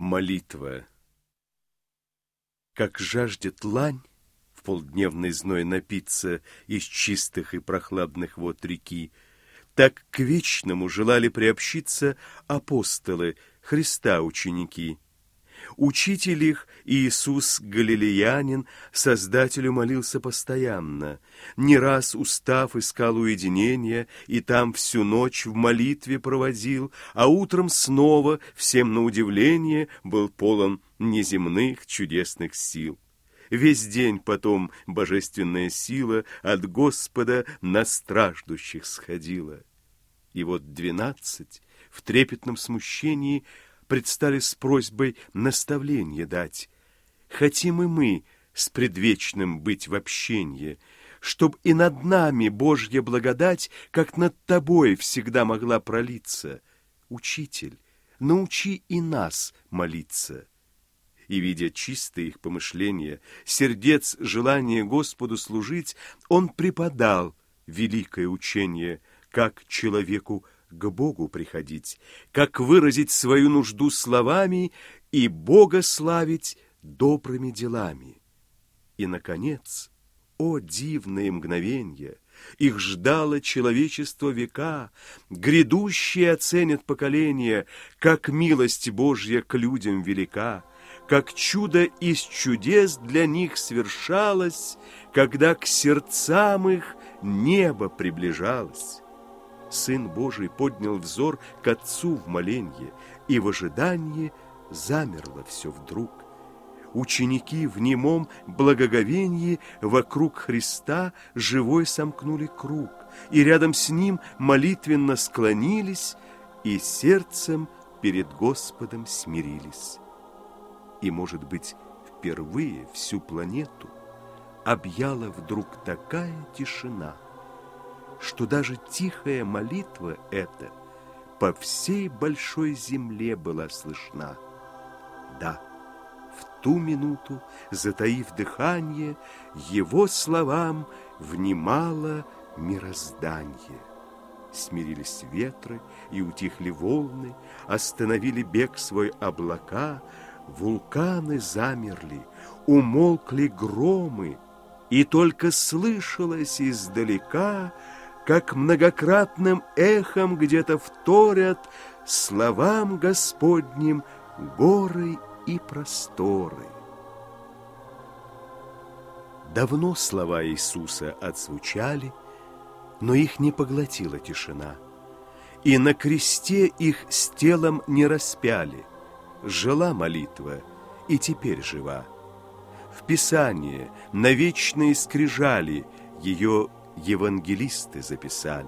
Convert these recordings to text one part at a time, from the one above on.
Молитва. Как жаждет лань в полдневный зной напиться из чистых и прохладных вод реки, так к вечному желали приобщиться апостолы, Христа ученики. Учитель их, Иисус Галилеянин, Создателю молился постоянно, не раз устав искал уединения, и там всю ночь в молитве проводил, а утром снова, всем на удивление, был полон неземных чудесных сил. Весь день потом божественная сила от Господа на страждущих сходила. И вот 12 в трепетном смущении предстали с просьбой наставление дать. Хотим и мы с предвечным быть в общенье, чтоб и над нами Божья благодать, как над тобой, всегда могла пролиться. Учитель, научи и нас молиться. И, видя чистые их помышления, сердец желание Господу служить, он преподал великое учение, как человеку к Богу приходить, как выразить свою нужду словами и Бога славить добрыми делами. И, наконец, о дивные мгновенья! Их ждало человечество века, грядущие оценят поколения, как милость Божья к людям велика, как чудо из чудес для них свершалось, когда к сердцам их небо приближалось. Сын Божий поднял взор к Отцу в моленье, и в ожидании замерло все вдруг. Ученики в немом благоговении вокруг Христа живой сомкнули круг, и рядом с Ним молитвенно склонились и сердцем перед Господом смирились. И, может быть, впервые всю планету объяла вдруг такая тишина, что даже тихая молитва эта по всей большой земле была слышна. Да, в ту минуту, затаив дыхание, его словам внимало мироздание. Смирились ветры и утихли волны, остановили бег свой облака, вулканы замерли, умолкли громы, и только слышалось издалека, как многократным эхом где-то вторят словам Господним горы и просторы. Давно слова Иисуса отзвучали, но их не поглотила тишина, и на кресте их с телом не распяли. Жила молитва, и теперь жива. В Писании на вечные скрижали ее евангелисты записали.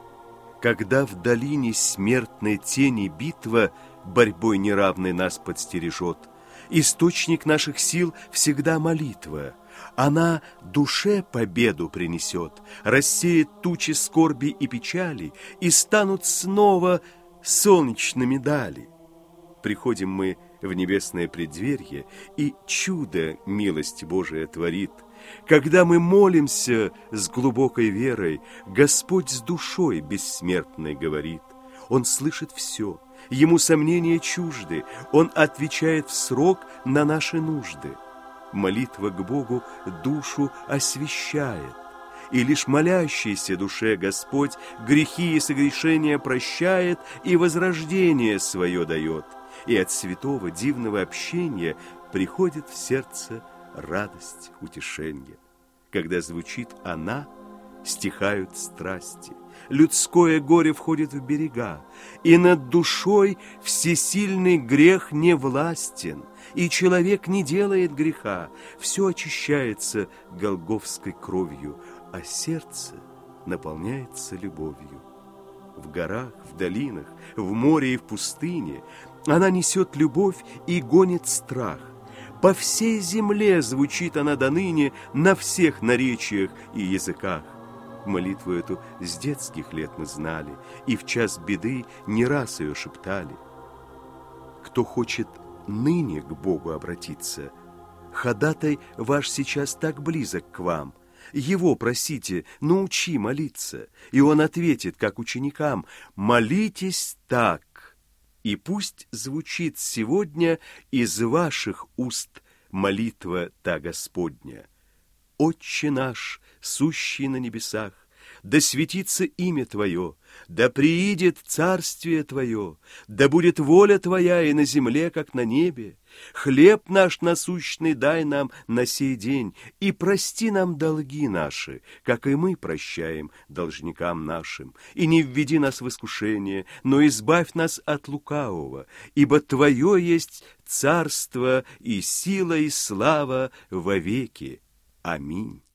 Когда в долине смертной тени битва борьбой неравной нас подстережет, источник наших сил всегда молитва. Она душе победу принесет, рассеет тучи скорби и печали, и станут снова солнечными дали. Приходим мы в небесное преддверье, и чудо милость Божия творит. Когда мы молимся с глубокой верой, Господь с душой бессмертной говорит. Он слышит все, Ему сомнения чужды, Он отвечает в срок на наши нужды. Молитва к Богу душу освящает, и лишь молящейся душе Господь грехи и согрешения прощает и возрождение свое дает, и от святого дивного общения приходит в сердце радость, утешение. Когда звучит она, стихают страсти, людское горе входит в берега, и над душой всесильный грех не властен, и человек не делает греха, все очищается голгофской кровью, а сердце наполняется любовью. В горах, в долинах, в море и в пустыне она несет любовь и гонит страх. По всей земле звучит она доныне на всех наречиях и языках. Молитву эту с детских лет мы знали, и в час беды не раз ее шептали. Кто хочет ныне к Богу обратиться, ходатай ваш сейчас так близок к вам. Его просите, научи молиться, и он ответит, как ученикам: молитесь так, И пусть звучит сегодня из ваших уст молитва та Господня. Отче наш, сущий на небесах, да светится имя Твое, да приидет царствие Твое, да будет воля Твоя и на земле, как на небе. Хлеб наш насущный дай нам на сей день, и прости нам долги наши, как и мы прощаем должникам нашим. И не введи нас в искушение, но избавь нас от лукавого, ибо Твое есть царство и сила и слава вовеки. Аминь.